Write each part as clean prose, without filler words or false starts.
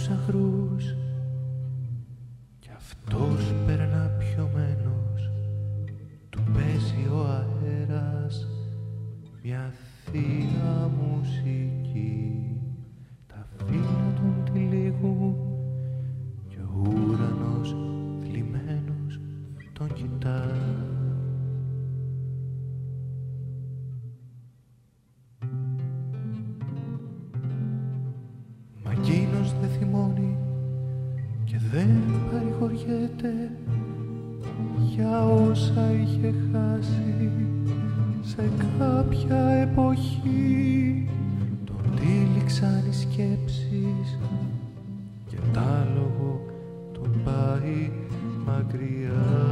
τους αγρούς κι αυτός περνά πιωμένος, του παίζει ο αέρας μια θεία μουσική. Τα φύλλα τον τυλίγουν και ο ουρανός θλιμμένος τον κοιτά. Μα εκείνος δεν θυμώνει και δεν παρηγοριέται για όσα είχε χάσει σε κάποια εποχή. Τον τύλιξαν οι σκέψεις και τ' άλογο τον πάει μακριά.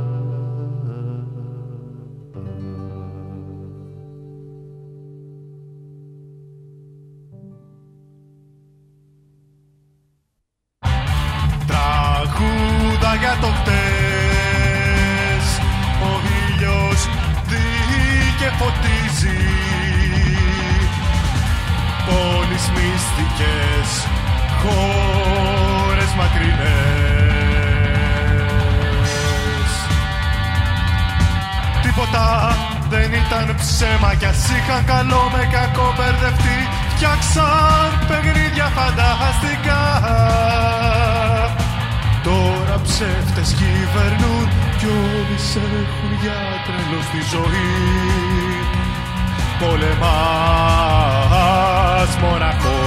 Τραγούδα για το χτες, ο ήλιος δει και φωτίζει πόλεις μυστικές, χώρες μακρινές. Τίποτα δεν ήταν ψέμα κι ας είχαν καλό με κακό μπερδευτεί. Φτιάξαν παιχνίδια φανταστικά. Τώρα ψεύτες κυβερνούν κι όλοι σε έχουν για τρελό στη ζωή. Πολεμάς μοναχός.